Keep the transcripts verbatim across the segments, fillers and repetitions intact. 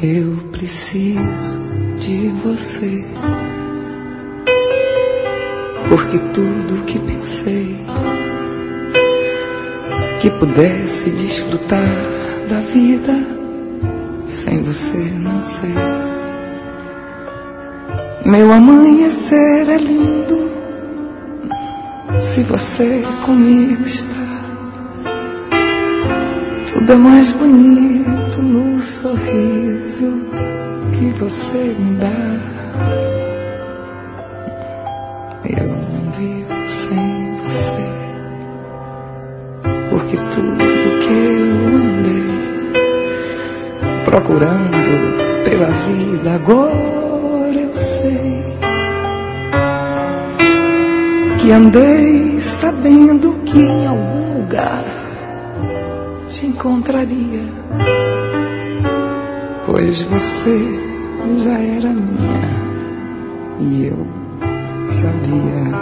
Eu preciso de você, porque tudo que pensei que pudesse desfrutar da vida, sem você não sei. Meu amanhecer é lindo se você comigo está. Tudo é mais bonito no sorriso que você me dá. Eu não vivo sem você, porque tudo que eu andei procurando pela vida, agora eu sei que andei sabendo que em algum lugar te encontraria, pois você já era minha e eu sabia.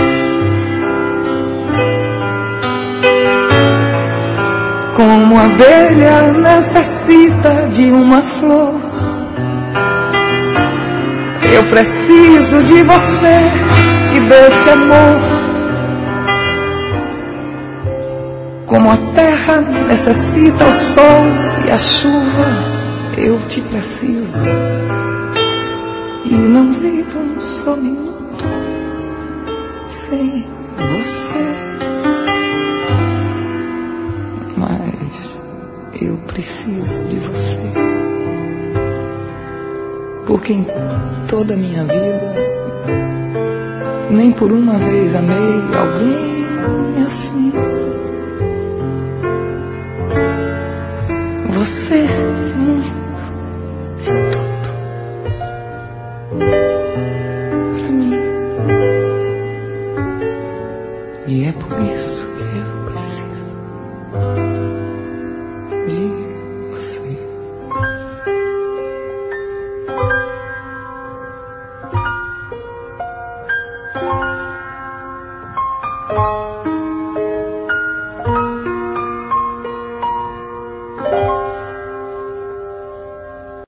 Como a abelha necessita de uma flor, eu preciso de você e desse amor. Como a terra necessita o sol e a chuva, eu te preciso. E não vivo um só minuto sem você. Mas eu preciso de você, porque em toda a minha vida nem por uma vez amei alguém assim. Você